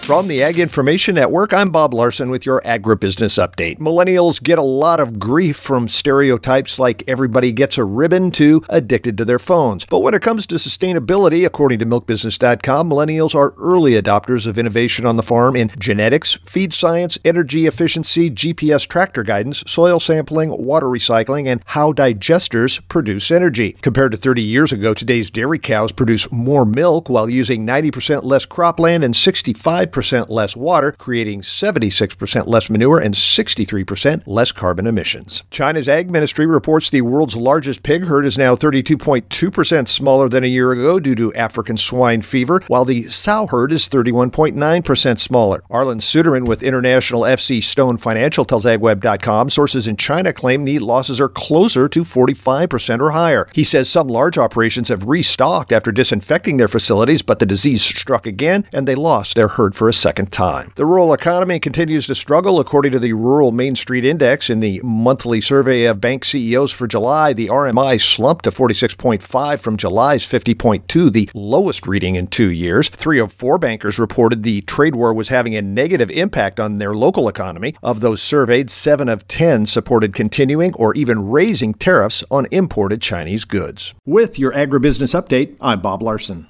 From the Ag Information Network, I'm Bob Larson with your Agribusiness Update. Millennials get a lot of grief from stereotypes like everybody gets a ribbon to addicted to their phones. But when it comes to sustainability, according to MilkBusiness.com, millennials are early adopters of innovation on the farm in genetics, feed science, energy efficiency, GPS tractor guidance, soil sampling, water recycling, and how digesters produce energy. Compared to 30 years ago, today's dairy cows produce more milk while using 90% less cropland and 65% less water, creating 76% less manure and 63% less carbon emissions. China's Ag Ministry reports the world's largest pig herd is now 32.2% smaller than a year ago due to African swine fever, while the sow herd is 31.9% smaller. Arlen Suderman with International FC Stone Financial tells AgWeb.com sources in China claim the losses are closer to 45% or higher. He says some large operations have restocked after disinfecting their facilities, but the disease struck again and they lost their herd for a second time. The rural economy continues to struggle. According to the Rural Main Street Index, in the monthly survey of bank CEOs for July, the RMI slumped to 46.5 from July's 50.2, the lowest reading in 2 years. 3 of 4 bankers reported the trade war was having a negative impact on their local economy. Of those surveyed, 7 of 10 supported continuing or even raising tariffs on imported Chinese goods. With your Agribusiness Update, I'm Bob Larson.